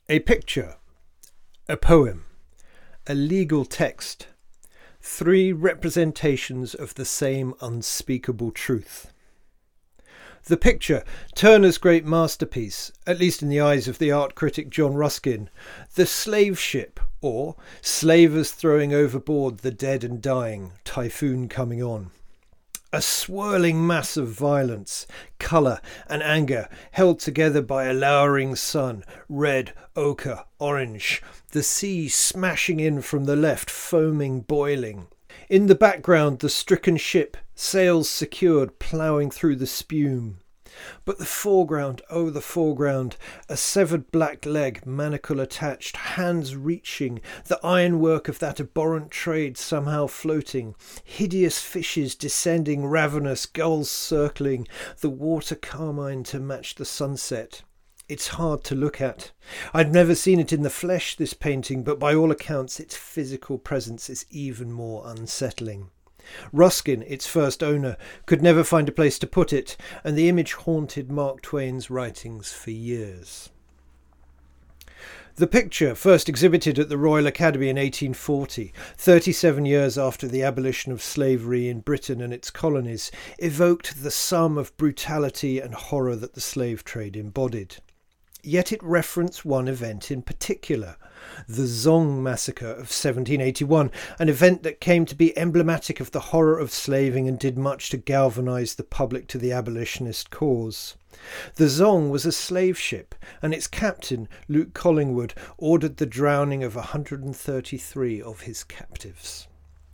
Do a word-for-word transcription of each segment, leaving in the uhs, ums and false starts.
A picture, a poem, a legal text, three representations of the same unspeakable truth. The picture, Turner's great masterpiece, at least in the eyes of the art critic John Ruskin, the slave ship, or slavers throwing overboard the dead and dying, typhoon coming on. A swirling mass of violence, colour and anger held together by a lowering sun, red, ochre, orange, the sea smashing in from the left, foaming, boiling. In the background, the stricken ship, sails secured, ploughing through the spume. But the foreground, oh the foreground, a severed black leg, manacle attached, hands reaching, the ironwork of that abhorrent trade somehow floating, hideous fishes descending, ravenous gulls circling, the water carmine to match the sunset. It's hard to look at. I'd never seen it in the flesh, this painting, but by all accounts its physical presence is even more unsettling. Ruskin, its first owner, could never find a place to put it, and the image haunted Mark Twain's writings for years. The picture, first exhibited at the Royal Academy in eighteen forty, thirty-seven years after the abolition of slavery in Britain and its colonies, evoked the sum of brutality and horror that the slave trade embodied. Yet it referenced one event in particular, the Zong massacre of seventeen eighty-one, an event that came to be emblematic of the horror of slaving and did much to galvanise the public to the abolitionist cause. The Zong was a slave ship, and its captain, Luke Collingwood, ordered the drowning of one hundred thirty-three of his captives.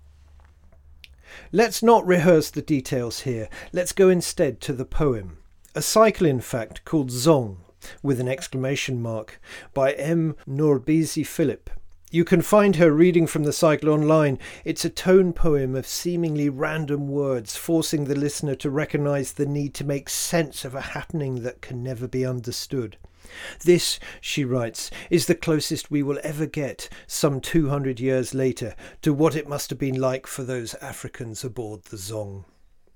Let's not rehearse the details here. Let's go instead to the poem. A cycle, in fact, called Zong, with an exclamation mark, by M. Norbisi Philip. You can find her reading from the cycle online. It's a tone poem of seemingly random words, forcing the listener to recognise the need to make sense of a happening that can never be understood. This, she writes, is the closest we will ever get, some two hundred years later, to what it must have been like for those Africans aboard the Zong.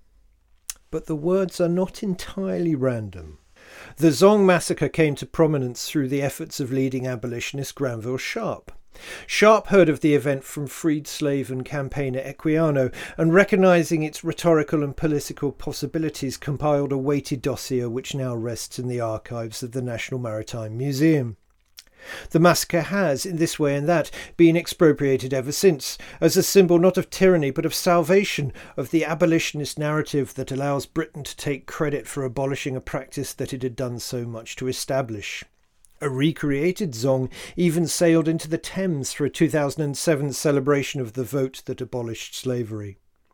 But the words are not entirely random. The Zong massacre came to prominence through the efforts of leading abolitionist Granville Sharp. Sharp heard of the event from freed slave and campaigner Equiano, and recognising its rhetorical and political possibilities, compiled a weighty dossier which now rests in the archives of the National Maritime Museum. The massacre has, in this way and that, been expropriated ever since, as a symbol not of tyranny but of salvation, of the abolitionist narrative that allows Britain to take credit for abolishing a practice that it had done so much to establish. A recreated Zong even sailed into the Thames for a two thousand seven celebration of the vote that abolished slavery.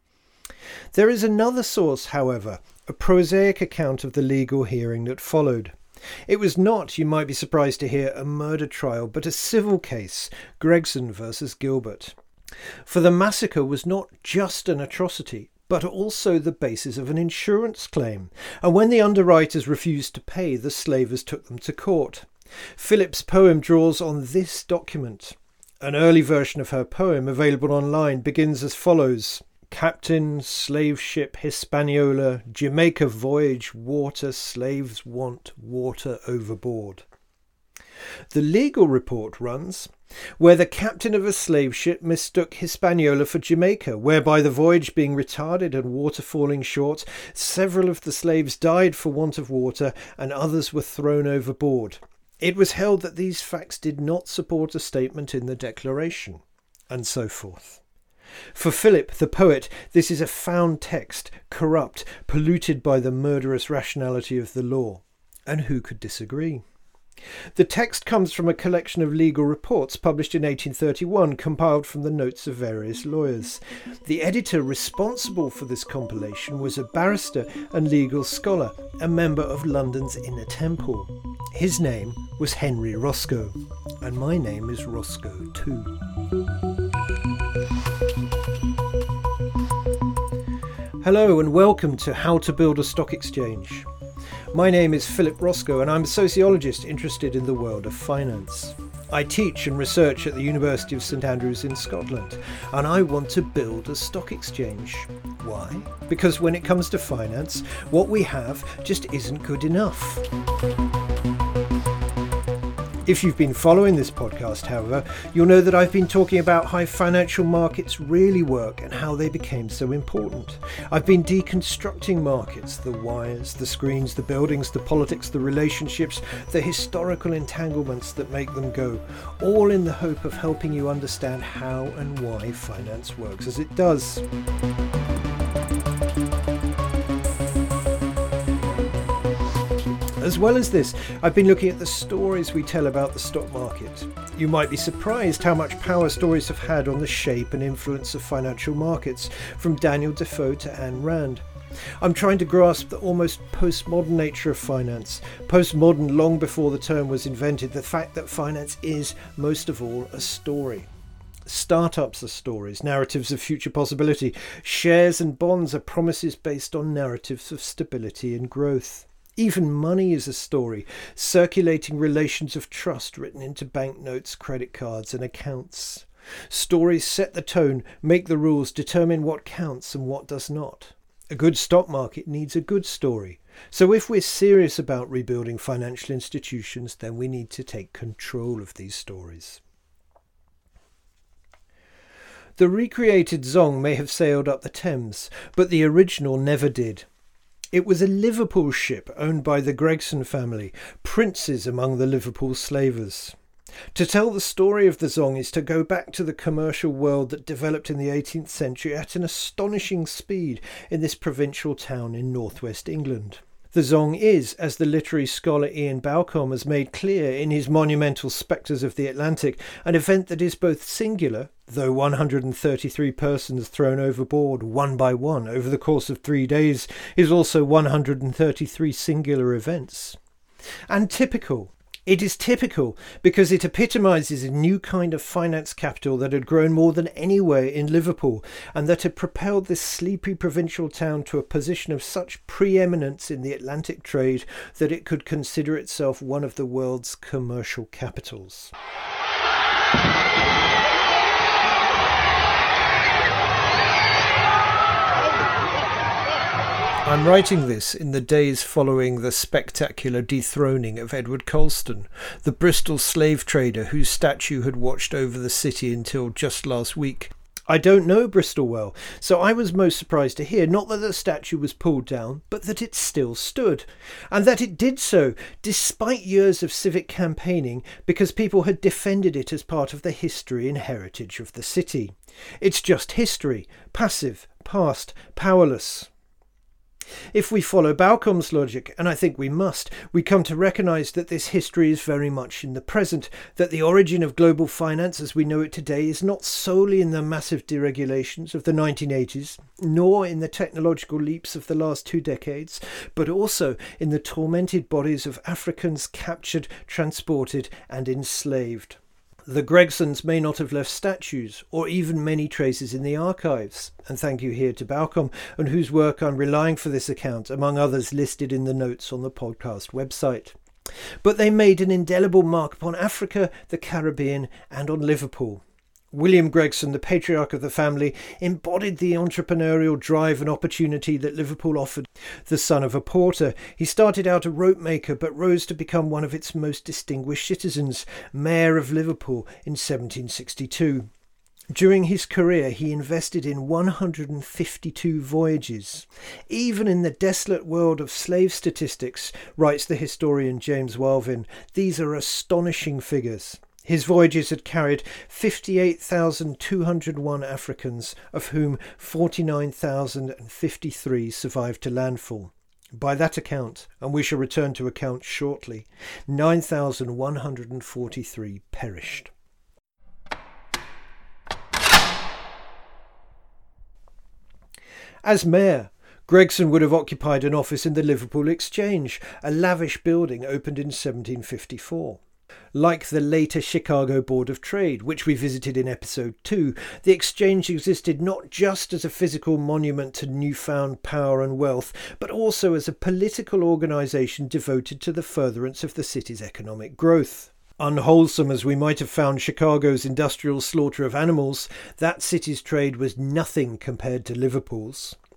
There is another source, however, a prosaic account of the legal hearing that followed. It was not, you might be surprised to hear, a murder trial, but a civil case, Gregson versus Gilbert. For the massacre was not just an atrocity, but also the basis of an insurance claim, and when the underwriters refused to pay, the slavers took them to court. Philip's poem draws on this document. An early version of her poem, available online, begins as follows. Captain, slave ship Hispaniola, Jamaica voyage, water, slaves want, water overboard. The legal report runs, where the captain of a slave ship mistook Hispaniola for Jamaica, whereby the voyage being retarded and water falling short, several of the slaves died for want of water and others were thrown overboard. It was held that these facts did not support a statement in the declaration, and so forth. For Philip, the poet, this is a found text, corrupt, polluted by the murderous rationality of the law. And who could disagree? The text comes from a collection of legal reports published in eighteen thirty-one, compiled from the notes of various lawyers. The editor responsible for this compilation was a barrister and legal scholar, a member of London's Inner Temple. His name was Henry Roscoe, and my name is Roscoe too. Hello and welcome to How to Build a Stock Exchange. My name is Philip Roscoe and I'm a sociologist interested in the world of finance. I teach and research at the University of St Andrews in Scotland, and I want to build a stock exchange. Why? Because when it comes to finance, what we have just isn't good enough. If you've been following this podcast, however, you'll know that I've been talking about how financial markets really work and how they became so important. I've been deconstructing markets, the wires, the screens, the buildings, the politics, the relationships, the historical entanglements that make them go, all in the hope of helping you understand how and why finance works as it does. As well as this, I've been looking at the stories we tell about the stock market. You might be surprised how much power stories have had on the shape and influence of financial markets, from Daniel Defoe to Ayn Rand. I'm trying to grasp the almost postmodern nature of finance, postmodern long before the term was invented, the fact that finance is, most of all, a story. Startups are stories, narratives of future possibility. Shares and bonds are promises based on narratives of stability and growth. Even money is a story, circulating relations of trust written into banknotes, credit cards and accounts. Stories set the tone, make the rules, determine what counts and what does not. A good stock market needs a good story. So if we're serious about rebuilding financial institutions, then we need to take control of these stories. The recreated Zong may have sailed up the Thames, but the original never did. It was a Liverpool ship owned by the Gregson family, princes among the Liverpool slavers. To tell the story of the Zong is to go back to the commercial world that developed in the eighteenth century at an astonishing speed in this provincial town in northwest England. The Zong is, as the literary scholar Ian Balcombe has made clear in his monumental Spectres of the Atlantic, an event that is both singular, though one hundred thirty-three persons thrown overboard one by one over the course of three days is also one hundred thirty-three singular events. And typical. It is typical because it epitomises a new kind of finance capital that had grown more than anywhere in Liverpool, and that had propelled this sleepy provincial town to a position of such preeminence in the Atlantic trade that it could consider itself one of the world's commercial capitals. I'm writing this in the days following the spectacular dethroning of Edward Colston, the Bristol slave trader whose statue had watched over the city until just last week. I don't know Bristol well, so I was most surprised to hear not that the statue was pulled down, but that it still stood, and that it did so despite years of civic campaigning, because people had defended it as part of the history and heritage of the city. It's just history, passive, past, powerless. If we follow Balcombe's logic, and I think we must, we come to recognise that this history is very much in the present, that the origin of global finance as we know it today is not solely in the massive deregulations of the nineteen eighties, nor in the technological leaps of the last two decades, but also in the tormented bodies of Africans captured, transported and enslaved. The Gregsons may not have left statues or even many traces in the archives, and thank you here to Balcombe, on whose work I'm relying for this account, among others listed in the notes on the podcast website. But they made an indelible mark upon Africa, the Caribbean and on Liverpool. William Gregson, the patriarch of the family, embodied the entrepreneurial drive and opportunity that Liverpool offered. The son of a porter, he started out a rope maker but rose to become one of its most distinguished citizens, Mayor of Liverpool in seventeen sixty-two. During his career, he invested in one hundred fifty-two voyages. Even in the desolate world of slave statistics, writes the historian James Walvin, these are astonishing figures. His voyages had carried fifty-eight thousand two hundred one Africans, of whom forty-nine thousand fifty-three survived to landfall. By that account, and we shall return to account shortly, nine thousand one hundred forty-three perished. As mayor, Gregson would have occupied an office in the Liverpool Exchange, a lavish building opened in seventeen fifty-four. Like the later Chicago Board of Trade, which we visited in episode two, the exchange existed not just as a physical monument to newfound power and wealth, but also as a political organisation devoted to the furtherance of the city's economic growth. Unwholesome as we might have found Chicago's industrial slaughter of animals, that city's trade was nothing compared to Liverpool's.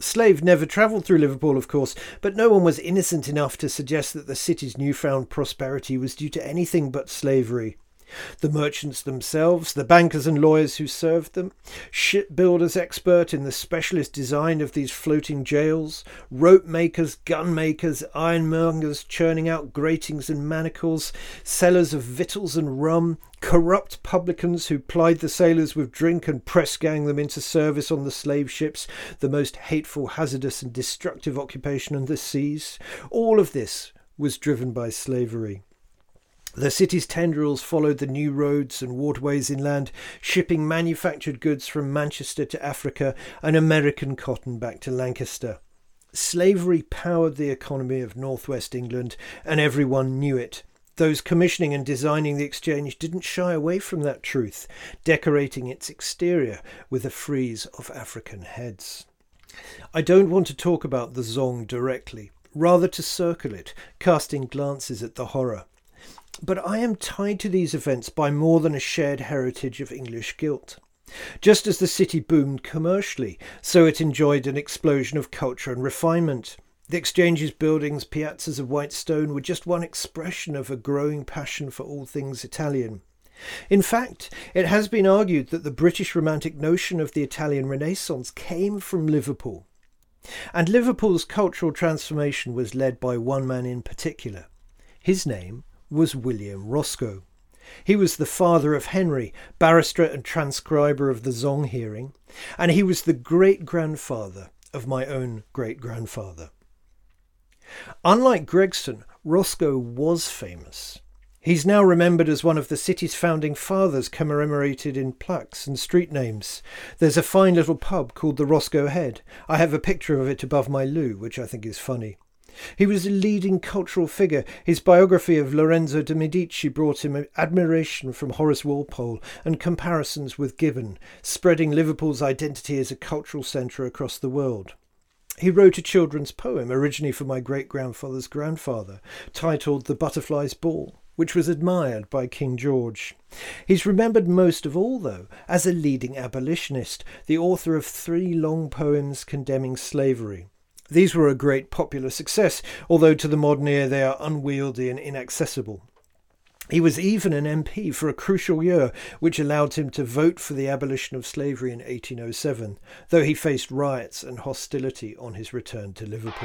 Slave never travelled through Liverpool, of course, but no one was innocent enough to suggest that the city's newfound prosperity was due to anything but slavery. The merchants themselves, the bankers and lawyers who served them, shipbuilders expert in the specialist design of these floating jails, rope makers, gun makers, ironmongers churning out gratings and manacles, sellers of victuals and rum, corrupt publicans who plied the sailors with drink and press-gang them into service on the slave ships, the most hateful, hazardous and destructive occupation on the seas. All of this was driven by slavery. The city's tendrils followed the new roads and waterways inland, shipping manufactured goods from Manchester to Africa and American cotton back to Lancaster. Slavery powered the economy of northwest England, and everyone knew it. Those commissioning and designing the exchange didn't shy away from that truth, decorating its exterior with a frieze of African heads. I don't want to talk about the Zong directly, rather to circle it, casting glances at the horror. But I am tied to these events by more than a shared heritage of English guilt. Just as the city boomed commercially, so it enjoyed an explosion of culture and refinement. The exchange's buildings, piazzas of white stone, were just one expression of a growing passion for all things Italian. In fact, it has been argued that the British romantic notion of the Italian Renaissance came from Liverpool. And Liverpool's cultural transformation was led by one man in particular. His name was William Roscoe. He was the father of Henry, barrister and transcriber of the Zong hearing, and he was the great-grandfather of my own great-grandfather. Unlike Gregson, Roscoe was famous. He's now remembered as one of the city's founding fathers, commemorated in plaques and street names. There's a fine little pub called the Roscoe Head. I have a picture of it above my loo, which I think is funny. He was a leading cultural figure. His biography of Lorenzo de' Medici brought him admiration from Horace Walpole and comparisons with Gibbon, spreading Liverpool's identity as a cultural centre across the world. He wrote a children's poem, originally for my great-grandfather's grandfather, titled The Butterfly's Ball, which was admired by King George. He's remembered most of all, though, as a leading abolitionist, the author of three long poems condemning slavery. These were a great popular success, although to the modern ear they are unwieldy and inaccessible. He was even an M P for a crucial year, which allowed him to vote for the abolition of slavery in eighteen oh seven, though he faced riots and hostility on his return to Liverpool.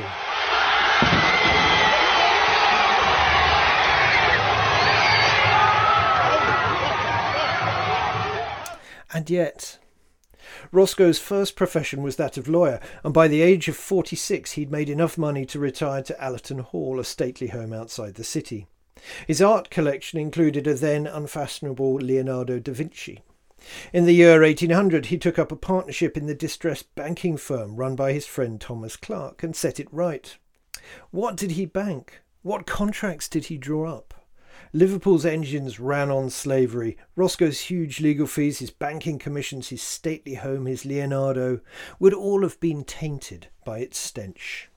And yet, Roscoe's first profession was that of lawyer, and by the age of forty-six he'd made enough money to retire to Allerton Hall, a stately home outside the city. His art collection included a then unfashionable Leonardo da Vinci. In the year eighteen hundred he took up a partnership in the distressed banking firm run by his friend Thomas Clark and set it right. What did he bank? What contracts did he draw up? Liverpool's engines ran on slavery. Roscoe's huge legal fees, his banking commissions, his stately home, his Leonardo, would all have been tainted by its stench.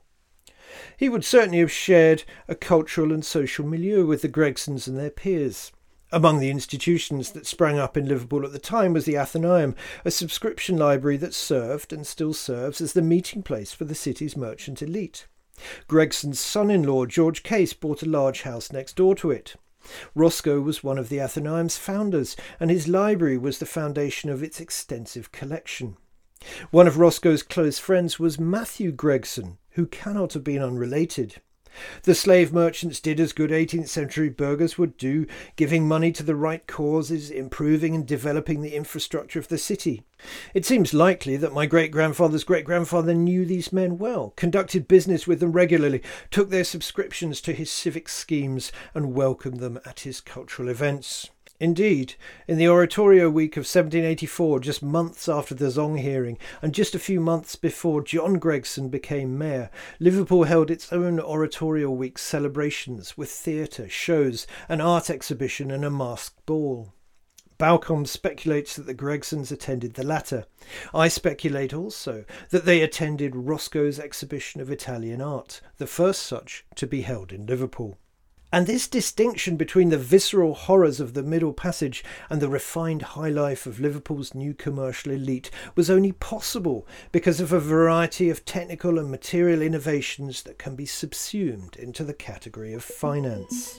He would certainly have shared a cultural and social milieu with the Gregsons and their peers. Among the institutions that sprang up in Liverpool at the time was the Athenaeum, a subscription library that served and still serves as the meeting place for the city's merchant elite. Gregson's son-in-law, George Case, bought a large house next door to it. Roscoe was one of the Athenaeum's founders, and his library was the foundation of its extensive collection. One of Roscoe's close friends was Matthew Gregson, who cannot have been unrelated. The slave merchants did as good eighteenth century burghers would do, giving money to the right causes, improving and developing the infrastructure of the city. It seems likely that my great-grandfather's great-grandfather knew these men well, conducted business with them regularly, took their subscriptions to his civic schemes and welcomed them at his cultural events. Indeed, in the Oratorio Week of seventeen eighty-four, just months after the Zong hearing, and just a few months before John Gregson became mayor, Liverpool held its own Oratorio Week celebrations with theatre, shows, an art exhibition and a masked ball. Balcom speculates that the Gregsons attended the latter. I speculate also that they attended Roscoe's exhibition of Italian art, the first such to be held in Liverpool. And this distinction between the visceral horrors of the Middle Passage and the refined high life of Liverpool's new commercial elite was only possible because of a variety of technical and material innovations that can be subsumed into the category of finance.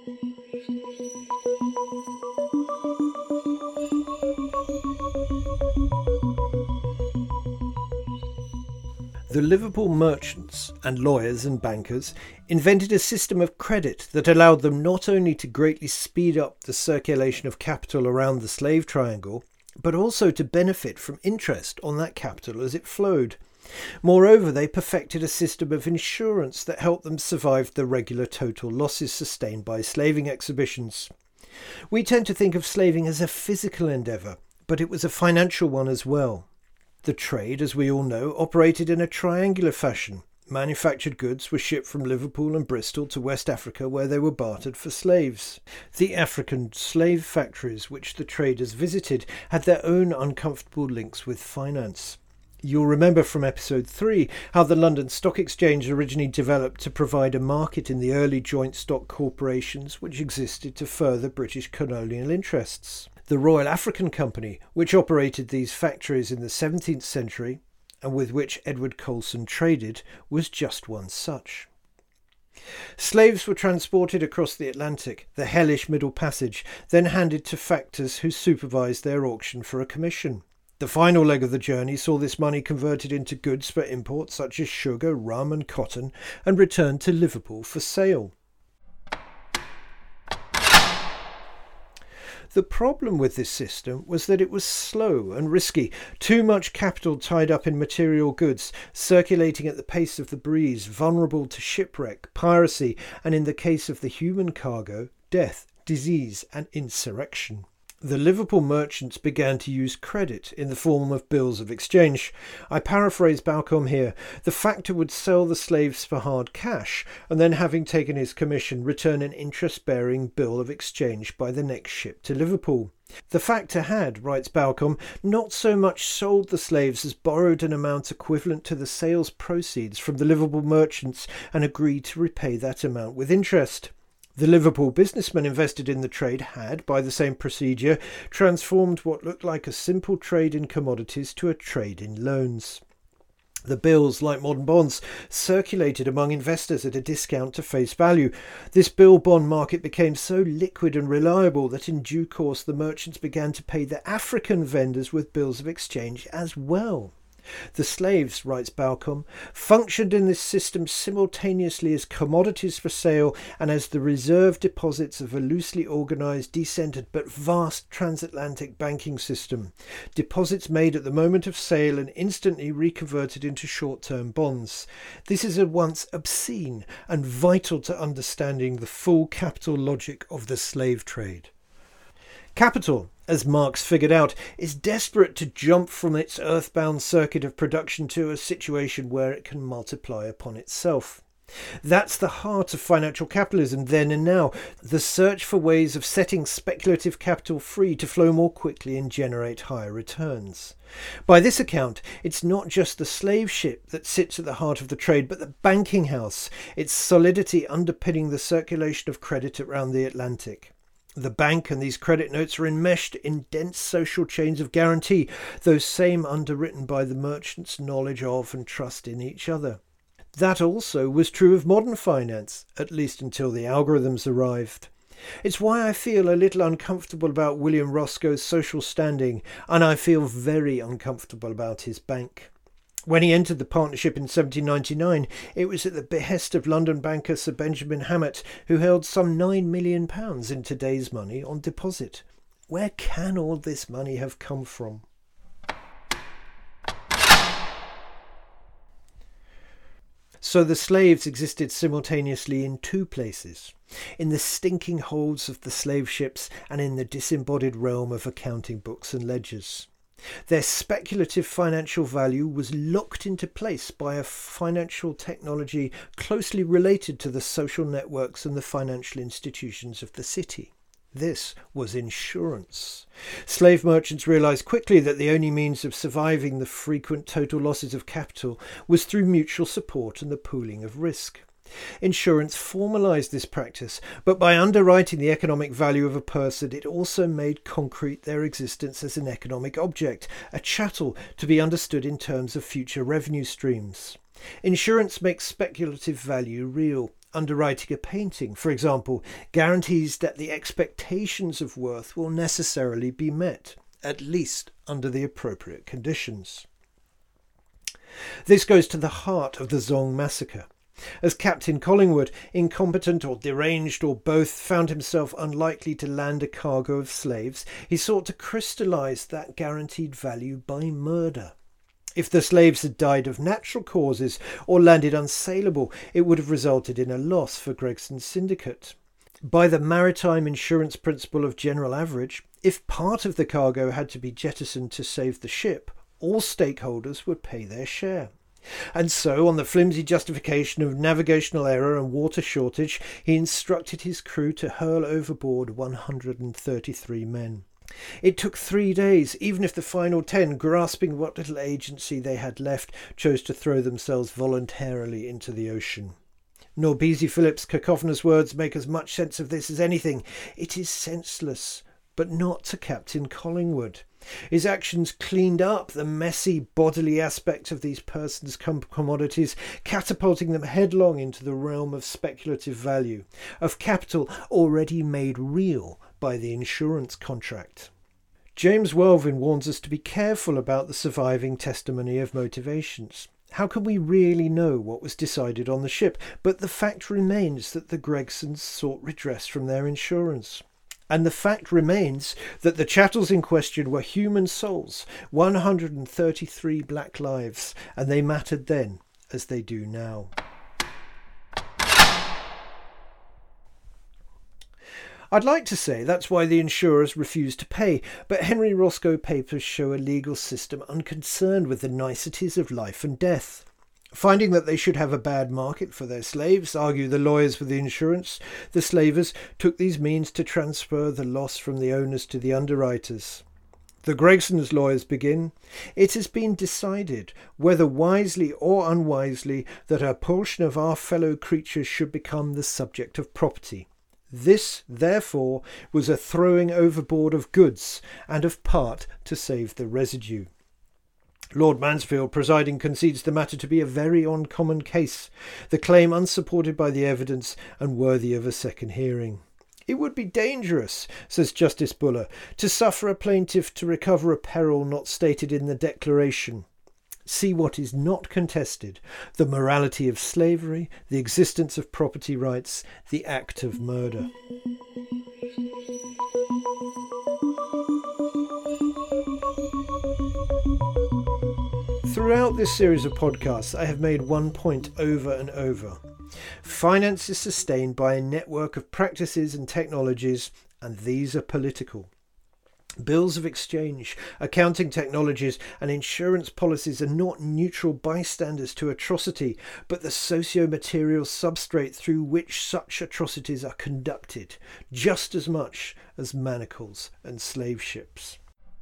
The Liverpool merchants and lawyers and bankers invented a system of credit that allowed them not only to greatly speed up the circulation of capital around the slave triangle, but also to benefit from interest on that capital as it flowed. Moreover, they perfected a system of insurance that helped them survive the regular total losses sustained by slaving exhibitions. We tend to think of slaving as a physical endeavour, but it was a financial one as well. The trade, as we all know, operated in a triangular fashion. Manufactured goods were shipped from Liverpool and Bristol to West Africa, where they were bartered for slaves. The African slave factories which the traders visited had their own uncomfortable links with finance. You'll remember from episode three how the London Stock Exchange originally developed to provide a market in the early joint stock corporations which existed to further British colonial interests. The Royal African Company, which operated these factories in the seventeenth century and with which Edward Colson traded, was just one such. Slaves were transported across the Atlantic, the hellish Middle Passage, then handed to factors who supervised their auction for a commission. The final leg of the journey saw this money converted into goods for import such as sugar, rum and cotton, and returned to Liverpool for sale. The problem with this system was that it was slow and risky, too much capital tied up in material goods, circulating at the pace of the breeze, vulnerable to shipwreck, piracy, and in the case of the human cargo, death, disease and insurrection. The Liverpool merchants began to use credit in the form of bills of exchange. I paraphrase Balcombe here. The factor would sell the slaves for hard cash, and then, having taken his commission, return an interest-bearing bill of exchange by the next ship to Liverpool. The factor had, writes Balcombe, not so much sold the slaves as borrowed an amount equivalent to the sales proceeds from the Liverpool merchants and agreed to repay that amount with interest. The Liverpool businessmen invested in the trade had, by the same procedure, transformed what looked like a simple trade in commodities to a trade in loans. The bills, like modern bonds, circulated among investors at a discount to face value. This bill-bond market became so liquid and reliable that in due course the merchants began to pay the African vendors with bills of exchange as well. The slaves, writes Balcombe, functioned in this system simultaneously as commodities for sale and as the reserve deposits of a loosely organised, decentered but vast transatlantic banking system. Deposits made at the moment of sale and instantly reconverted into short-term bonds. This is at once obscene and vital to understanding the full capital logic of the slave trade. Capital, as Marx figured out, is desperate to jump from its earthbound circuit of production to a situation where it can multiply upon itself. That's the heart of financial capitalism then and now, the search for ways of setting speculative capital free to flow more quickly and generate higher returns. By this account, it's not just the slave ship that sits at the heart of the trade, but the banking house, its solidity underpinning the circulation of credit around the Atlantic. The bank and these credit notes are enmeshed in dense social chains of guarantee, those same underwritten by the merchants' knowledge of and trust in each other. That also was true of modern finance, at least until the algorithms arrived. It's why I feel a little uncomfortable about William Roscoe's social standing, and I feel very uncomfortable about his bank. When he entered the partnership in seventeen ninety-nine, it was at the behest of London banker Sir Benjamin Hammett, who held some nine million pounds in today's money on deposit. Where can all this money have come from? So the slaves existed simultaneously in two places, in the stinking holds of the slave ships and in the disembodied realm of accounting books and ledgers. Their speculative financial value was locked into place by a financial technology closely related to the social networks and the financial institutions of the city. This was insurance. Slave merchants realised quickly that the only means of surviving the frequent total losses of capital was through mutual support and the pooling of risk. Insurance formalised this practice, but by underwriting the economic value of a person, it also made concrete their existence as an economic object, a chattel to be understood in terms of future revenue streams. Insurance makes speculative value real. Underwriting a painting, for example, guarantees that the expectations of worth will necessarily be met, at least under the appropriate conditions. This goes to the heart of the Zong massacre. As Captain Collingwood, incompetent or deranged or both, found himself unlikely to land a cargo of slaves, he sought to crystallise that guaranteed value by murder. If the slaves had died of natural causes or landed unsaleable, it would have resulted in a loss for Gregson's syndicate. By the maritime insurance principle of general average, if part of the cargo had to be jettisoned to save the ship, all stakeholders would pay their share. And so, on the flimsy justification of navigational error and water shortage, he instructed his crew to hurl overboard one hundred thirty-three men. It took three days, even if the final ten, grasping what little agency they had left, chose to throw themselves voluntarily into the ocean. Norbisi Phillips' cacophonous words make as much sense of this as anything. It is senseless, but not to Captain Collingwood. His actions cleaned up the messy bodily aspect of these persons' com- commodities, catapulting them headlong into the realm of speculative value, of capital already made real by the insurance contract. James Welvin warns us to be careful about the surviving testimony of motivations. How can we really know what was decided on the ship? But the fact remains that the Gregsons sought redress from their insurance. And the fact remains that the chattels in question were human souls, one hundred thirty-three black lives, and they mattered then as they do now. I'd like to say that's why the insurers refused to pay, but Henry Roscoe papers show a legal system unconcerned with the niceties of life and death. Finding that they should have a bad market for their slaves, argue the lawyers for the insurance, the slavers took these means to transfer the loss from the owners to the underwriters. The Gregsons' lawyers begin, "It has been decided, whether wisely or unwisely, that a portion of our fellow creatures should become the subject of property. This, therefore, was a throwing overboard of goods, and of part to save the residue." Lord Mansfield, presiding, concedes the matter to be a very uncommon case, the claim unsupported by the evidence and worthy of a second hearing. "It would be dangerous," says Justice Buller, "to suffer a plaintiff to recover a peril not stated in the declaration. See what is not contested: the morality of slavery, the existence of property rights, the act of murder." Throughout this series of podcasts, I have made one point over and over. Finance is sustained by a network of practices and technologies, and these are political. Bills of exchange, accounting technologies, and insurance policies are not neutral bystanders to atrocity, but the socio-material substrate through which such atrocities are conducted, just as much as manacles and slave ships.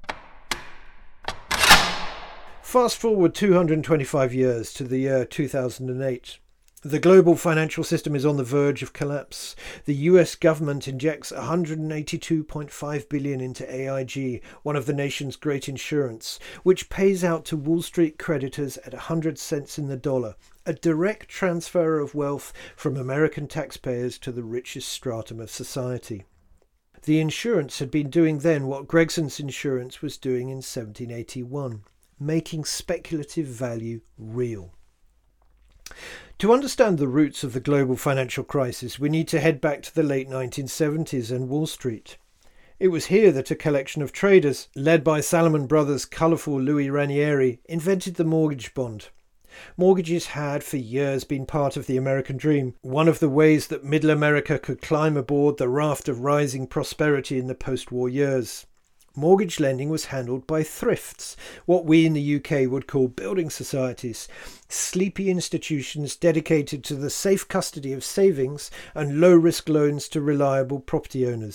Fast forward two hundred twenty-five years to the year two thousand eight. The global financial system is on the verge of collapse. The U S government injects one hundred eighty-two point five billion dollars into A I G, one of the nation's great insurance, which pays out to Wall Street creditors at one hundred cents in the dollar, a direct transfer of wealth from American taxpayers to the richest stratum of society. The insurance had been doing then what Gregson's insurance was doing in seventeen eighty-one. Making speculative value real. To understand the roots of the global financial crisis, we need to head back to the late nineteen seventies and Wall Street. It was here that a collection of traders, led by Salomon Brothers' colourful Louis Ranieri, invented the mortgage bond. Mortgages had for years been part of the American dream, one of the ways that Middle America could climb aboard the raft of rising prosperity in the post-war years. Mortgage lending was handled by thrifts, what we in the U K would call building societies, sleepy institutions dedicated to the safe custody of savings and low-risk loans to reliable property owners.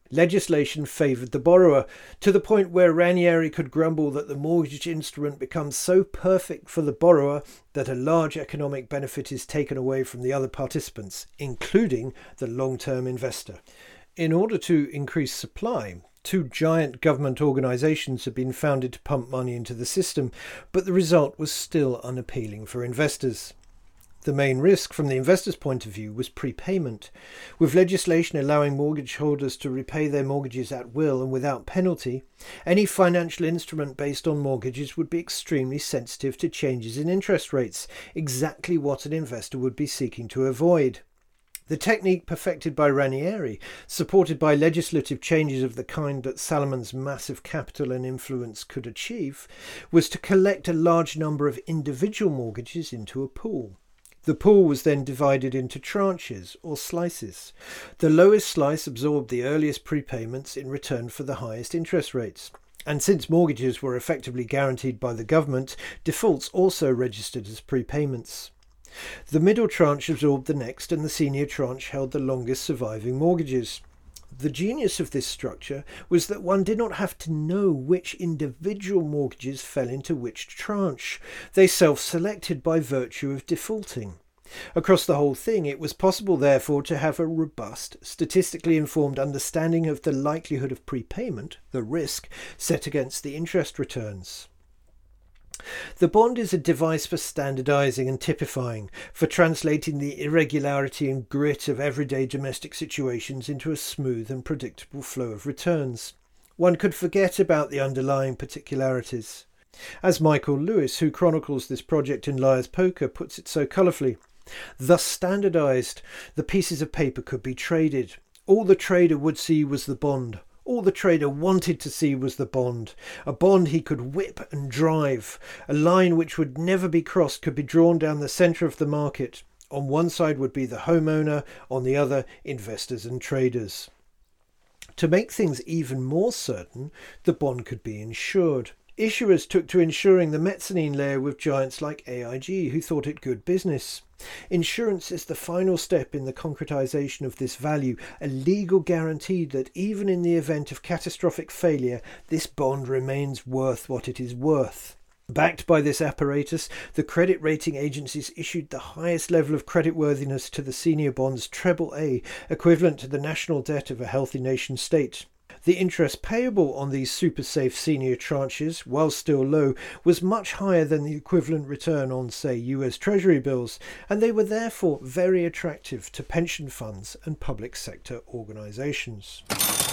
Legislation favoured the borrower, to the point where Ranieri could grumble that the mortgage instrument becomes so perfect for the borrower that a large economic benefit is taken away from the other participants, including the long-term investor. In order to increase supply, two giant government organisations had been founded to pump money into the system, but the result was still unappealing for investors. The main risk from the investor's point of view was prepayment. With legislation allowing mortgage holders to repay their mortgages at will and without penalty, any financial instrument based on mortgages would be extremely sensitive to changes in interest rates, exactly what an investor would be seeking to avoid. The technique perfected by Ranieri, supported by legislative changes of the kind that Salomon's massive capital and influence could achieve, was to collect a large number of individual mortgages into a pool. The pool was then divided into tranches or slices. The lowest slice absorbed the earliest prepayments in return for the highest interest rates. And since mortgages were effectively guaranteed by the government, defaults also registered as prepayments. The middle tranche absorbed the next, and the senior tranche held the longest surviving mortgages. The genius of this structure was that one did not have to know which individual mortgages fell into which tranche. They self-selected by virtue of defaulting. Across the whole thing, it was possible, therefore, to have a robust, statistically informed understanding of the likelihood of prepayment, the risk, set against the interest returns. The bond is a device for standardising and typifying, for translating the irregularity and grit of everyday domestic situations into a smooth and predictable flow of returns. One could forget about the underlying particularities. As Michael Lewis, who chronicles this project in Liar's Poker, puts it so colourfully, thus standardised, the pieces of paper could be traded. All the trader would see was the bond. All the trader wanted to see was the bond. A bond he could whip and drive. A line which would never be crossed could be drawn down the centre of the market. On one side would be the homeowner, on the other investors and traders. To make things even more certain, the bond could be insured. Issuers took to insuring the mezzanine layer with giants like A I G, who thought it good business. Insurance is the final step in the concretisation of this value, a legal guarantee that even in the event of catastrophic failure, this bond remains worth what it is worth. Backed by this apparatus, the credit rating agencies issued the highest level of creditworthiness to the senior bonds, treble A, equivalent to the national debt of a healthy nation state. The interest payable on these super safe senior tranches, while still low, was much higher than the equivalent return on, say, U S Treasury bills, and they were therefore very attractive to pension funds and public sector organisations.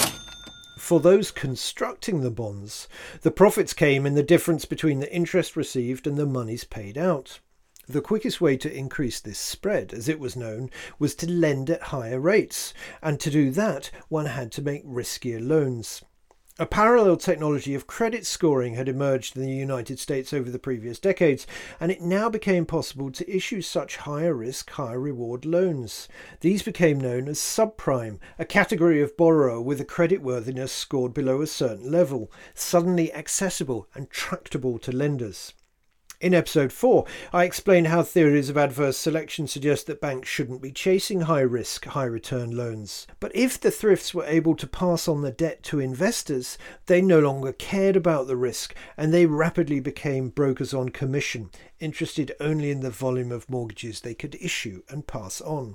For those constructing the bonds, the profits came in the difference between the interest received and the monies paid out. The quickest way to increase this spread, as it was known, was to lend at higher rates, and to do that one had to make riskier loans. A parallel technology of credit scoring had emerged in the United States over the previous decades, and it now became possible to issue such higher risk, higher reward loans. These became known as subprime, a category of borrower with a creditworthiness scored below a certain level, suddenly accessible and tractable to lenders. In episode four, I explain how theories of adverse selection suggest that banks shouldn't be chasing high-risk, high-return loans. But if the thrifts were able to pass on the debt to investors, they no longer cared about the risk, and they rapidly became brokers on commission, interested only in the volume of mortgages they could issue and pass on.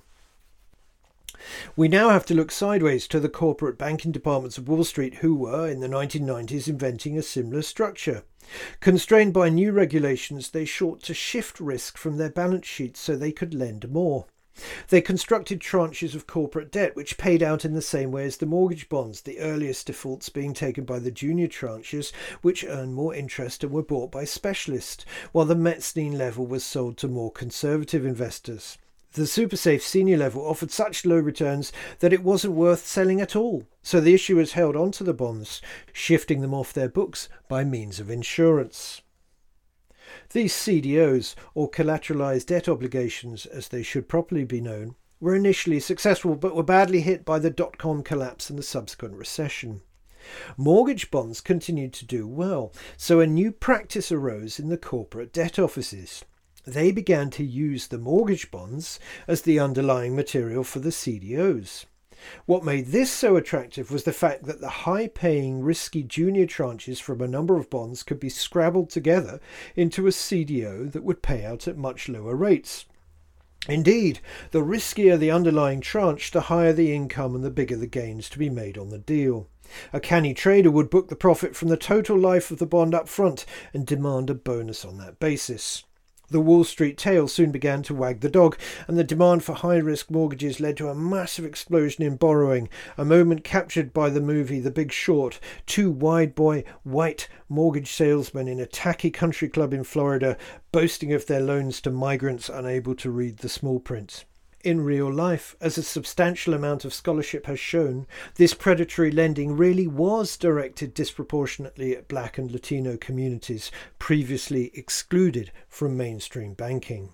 We now have to look sideways to the corporate banking departments of Wall Street, who were, in the nineteen nineties, inventing a similar structure. Constrained by new regulations, they sought to shift risk from their balance sheets so they could lend more. They constructed tranches of corporate debt which paid out in the same way as the mortgage bonds, the earliest defaults being taken by the junior tranches, which earned more interest and were bought by specialists, while the mezzanine level was sold to more conservative investors. The super safe senior level offered such low returns that it wasn't worth selling at all, so the issuers held on to the bonds, shifting them off their books by means of insurance. These C D Os, or collateralized debt obligations as they should properly be known, were initially successful but were badly hit by the dot-com collapse and the subsequent recession. Mortgage bonds continued to do well, so a new practice arose in the corporate debt offices. They began to use the mortgage bonds as the underlying material for the C D Os. What made this so attractive was the fact that the high-paying, risky junior tranches from a number of bonds could be scrabbled together into a C D O that would pay out at much lower rates. Indeed, the riskier the underlying tranche, the higher the income and the bigger the gains to be made on the deal. A canny trader would book the profit from the total life of the bond up front and demand a bonus on that basis. The Wall Street tail soon began to wag the dog, and the demand for high-risk mortgages led to a massive explosion in borrowing, a moment captured by the movie The Big Short. Two wide-boy, white mortgage salesmen in a tacky country club in Florida boasting of their loans to migrants unable to read the small print. In real life, as a substantial amount of scholarship has shown, this predatory lending really was directed disproportionately at Black and Latino communities, previously excluded from mainstream banking.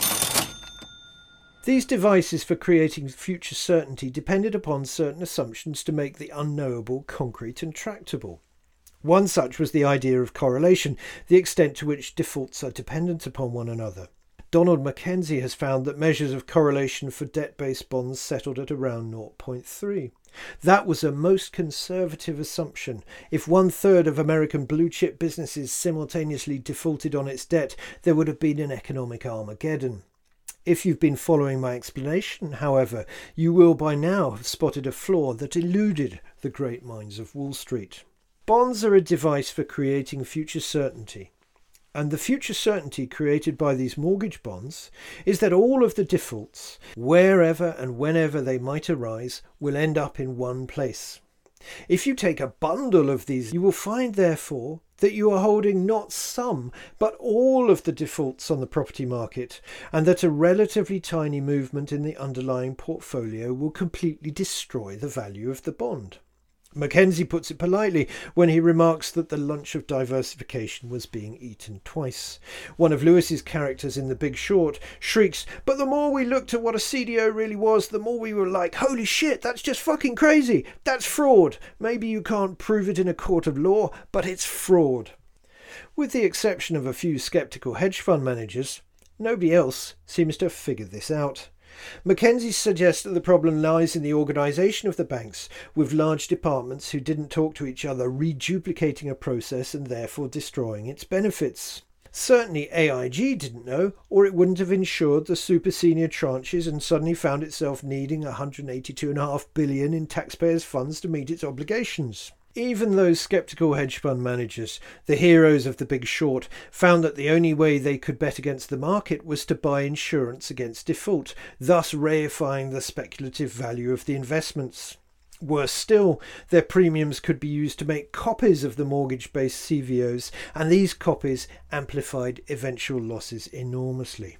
These devices for creating future certainty depended upon certain assumptions to make the unknowable concrete and tractable. One such was the idea of correlation, the extent to which defaults are dependent upon one another. Donald Mackenzie has found that measures of correlation for debt-based bonds settled at around zero point three. That was a most conservative assumption. If one-third of American blue-chip businesses simultaneously defaulted on its debt, there would have been an economic Armageddon. If you've been following my explanation, however, you will by now have spotted a flaw that eluded the great minds of Wall Street. Bonds are a device for creating future certainty. And the future certainty created by these mortgage bonds is that all of the defaults, wherever and whenever they might arise, will end up in one place. If you take a bundle of these, you will find, therefore, that you are holding not some, but all of the defaults on the property market, and that a relatively tiny movement in the underlying portfolio will completely destroy the value of the bond. Mackenzie puts it politely when he remarks that the lunch of diversification was being eaten twice. One of Lewis's characters in The Big Short shrieks, "But the more we looked at what a C D O really was, the more we were like, holy shit, that's just fucking crazy. That's fraud. Maybe you can't prove it in a court of law, but it's fraud." With the exception of a few sceptical hedge fund managers, nobody else seems to have figured this out. Mackenzie suggests that the problem lies in the organisation of the banks, with large departments who didn't talk to each other reduplicating a process and therefore destroying its benefits. Certainly A I G didn't know, or it wouldn't have insured the super senior tranches and suddenly found itself needing one hundred eighty-two point five billion dollars in taxpayers' funds to meet its obligations. Even those sceptical hedge fund managers, the heroes of The Big Short, found that the only way they could bet against the market was to buy insurance against default, thus reifying the speculative value of the investments. Worse still, their premiums could be used to make copies of the mortgage-based C V Os, and these copies amplified eventual losses enormously.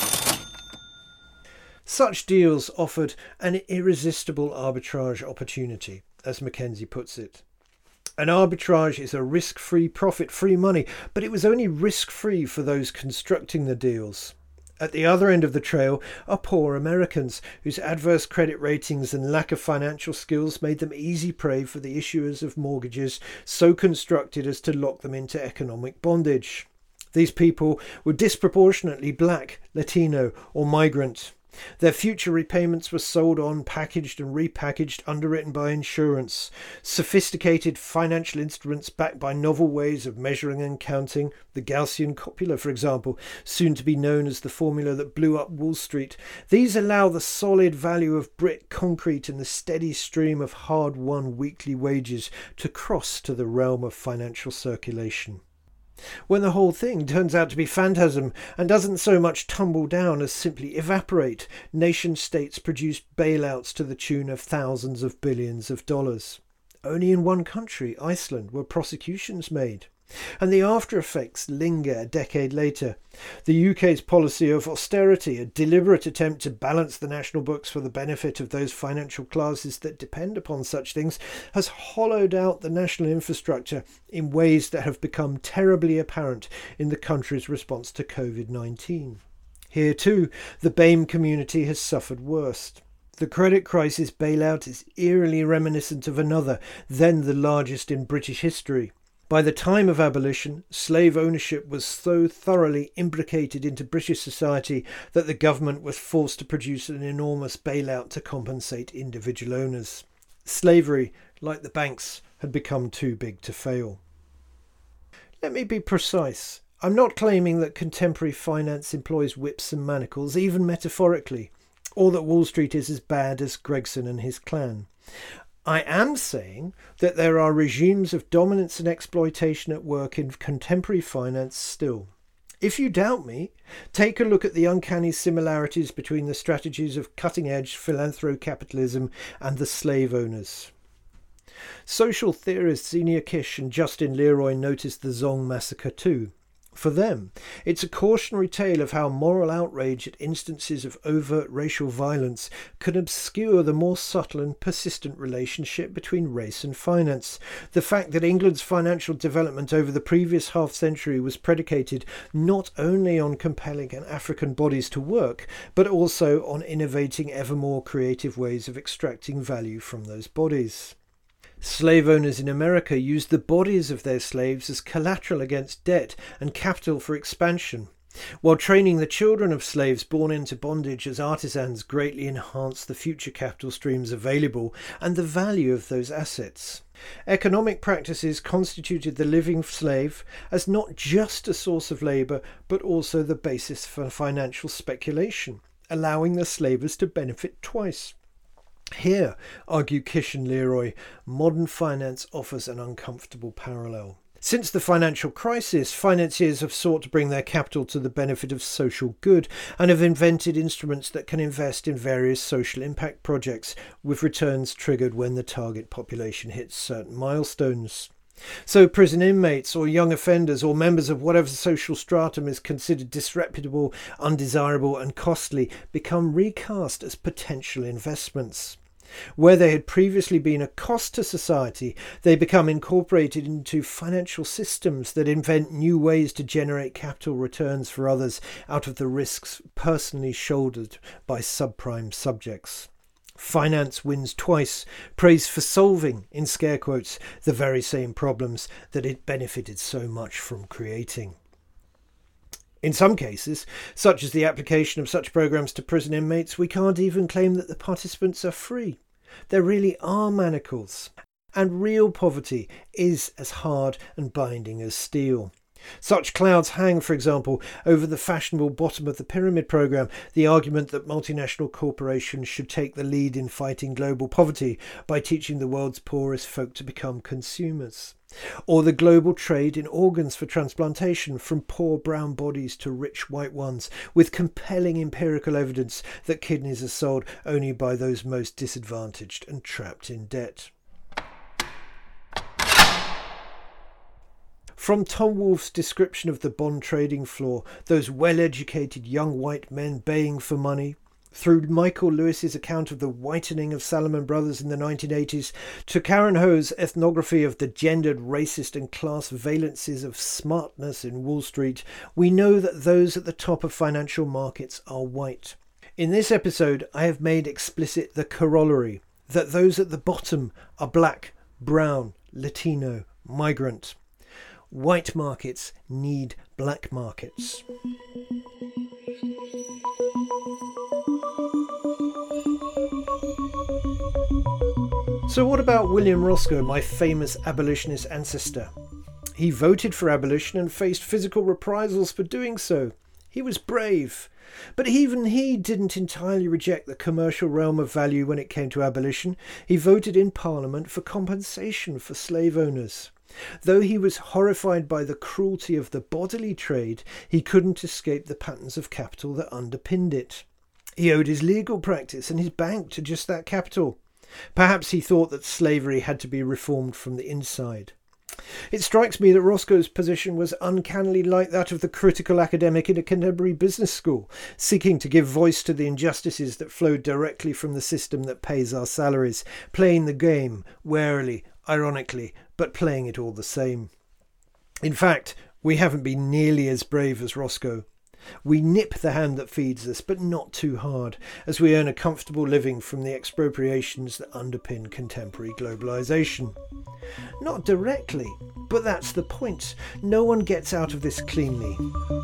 Such deals offered an irresistible arbitrage opportunity, as Mackenzie puts it. An arbitrage is a risk-free, profit-free money, but it was only risk-free for those constructing the deals. At the other end of the trail are poor Americans, whose adverse credit ratings and lack of financial skills made them easy prey for the issuers of mortgages so constructed as to lock them into economic bondage. These people were disproportionately black, Latino, or migrant. Their future repayments were sold on, packaged and repackaged, underwritten by insurance. Sophisticated financial instruments backed by novel ways of measuring and counting, the Gaussian copula, for example, soon to be known as the formula that blew up Wall Street. These allow the solid value of brick concrete and the steady stream of hard-won weekly wages to cross to the realm of financial circulation. When the whole thing turns out to be phantasm and doesn't so much tumble down as simply evaporate, nation-states produce bailouts to the tune of thousands of billions of dollars. Only in one country, Iceland, were prosecutions made. And the after-effects linger a decade later. The U K's policy of austerity, a deliberate attempt to balance the national books for the benefit of those financial classes that depend upon such things, has hollowed out the national infrastructure in ways that have become terribly apparent in the country's response to covid nineteen. Here too, the B A M E community has suffered worst. The credit crisis bailout is eerily reminiscent of another, then the largest in British history. By the time of abolition, slave ownership was so thoroughly imbricated into British society that the government was forced to produce an enormous bailout to compensate individual owners. Slavery, like the banks, had become too big to fail. Let me be precise. I'm not claiming that contemporary finance employs whips and manacles, even metaphorically, or that Wall Street is as bad as Gregson and his clan. I am saying that there are regimes of dominance and exploitation at work in contemporary finance still. If you doubt me, take a look at the uncanny similarities between the strategies of cutting-edge philanthrocapitalism and the slave owners. Social theorists Zenia Kish and Justin Leroy noticed the Zong massacre too. For them, it's a cautionary tale of how moral outrage at instances of overt racial violence can obscure the more subtle and persistent relationship between race and finance. The fact that England's financial development over the previous half-century was predicated not only on compelling African bodies to work, but also on innovating ever more creative ways of extracting value from those bodies. Slave owners in America used the bodies of their slaves as collateral against debt and capital for expansion, while training the children of slaves born into bondage as artisans greatly enhanced the future capital streams available and the value of those assets. Economic practices constituted the living slave as not just a source of labour, but also the basis for financial speculation, allowing the slavers to benefit twice. Here, argue Kish and Leroy, modern finance offers an uncomfortable parallel. Since the financial crisis, financiers have sought to bring their capital to the benefit of social good and have invented instruments that can invest in various social impact projects with returns triggered when the target population hits certain milestones. So prison inmates or young offenders or members of whatever social stratum is considered disreputable, undesirable and costly become recast as potential investments. Where they had previously been a cost to society, they become incorporated into financial systems that invent new ways to generate capital returns for others out of the risks personally shouldered by subprime subjects. Finance wins twice, praised for solving, in scare quotes, the very same problems that it benefited so much from creating. In some cases, such as the application of such programs to prison inmates, we can't even claim that the participants are free. There really are manacles, and real poverty is as hard and binding as steel. Such clouds hang, for example, over the fashionable bottom of the pyramid program, the argument that multinational corporations should take the lead in fighting global poverty by teaching the world's poorest folk to become consumers, or the global trade in organs for transplantation from poor brown bodies to rich white ones, with compelling empirical evidence that kidneys are sold only by those most disadvantaged and trapped in debt. From Tom Wolfe's description of the bond trading floor, those well-educated young white men baying for money, through Michael Lewis's account of the whitening of Salomon Brothers in the nineteen eighties, to Karen Ho's ethnography of the gendered, racist and class valences of smartness in Wall Street, we know that those at the top of financial markets are white. In this episode, I have made explicit the corollary, that those at the bottom are black, brown, Latino, migrant. White markets need black markets. So what about William Roscoe, my famous abolitionist ancestor? He voted for abolition and faced physical reprisals for doing so. He was brave. But even he didn't entirely reject the commercial realm of value when it came to abolition. He voted in Parliament for compensation for slave owners. Though he was horrified by the cruelty of the bodily trade, he couldn't escape the patterns of capital that underpinned it. He owed his legal practice and his bank to just that capital. Perhaps he thought that slavery had to be reformed from the inside. It strikes me that Roscoe's position was uncannily like that of the critical academic in a contemporary business school, seeking to give voice to the injustices that flowed directly from the system that pays our salaries, playing the game, warily, ironically, but playing it all the same. In fact, we haven't been nearly as brave as Roscoe. We nip the hand that feeds us, but not too hard, as we earn a comfortable living from the expropriations that underpin contemporary globalisation. Not directly, But that's the point. No one gets out of this cleanly.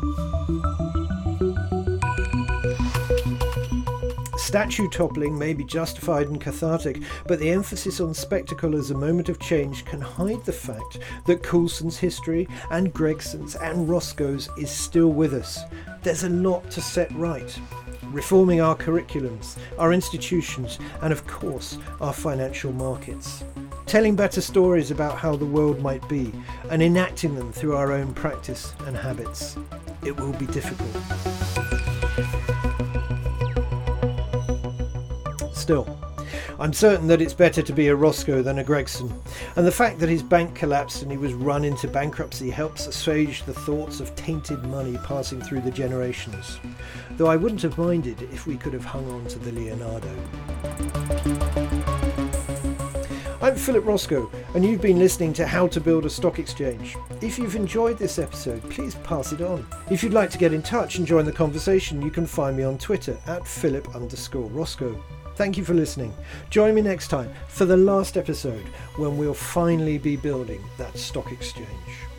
Statue toppling may be justified and cathartic, but the emphasis on spectacle as a moment of change can hide the fact that Coulson's history and Gregson's and Roscoe's is still with us. There's a lot to set right. Reforming our curriculums, our institutions, and of course our financial markets. Telling better stories about how the world might be and enacting them through our own practice and habits. It will be difficult. Still, I'm certain that it's better to be a Roscoe than a Gregson, and the fact that his bank collapsed and he was run into bankruptcy helps assuage the thoughts of tainted money passing through the generations, though I wouldn't have minded if we could have hung on to the Leonardo. I'm Philip Roscoe, and you've been listening to How to Build a Stock Exchange. If you've enjoyed this episode, please pass it on. If you'd like to get in touch and join the conversation, you can find me on Twitter at Philip underscore Roscoe. Thank you for listening. Join me next time for the last episode when we'll finally be building that stock exchange.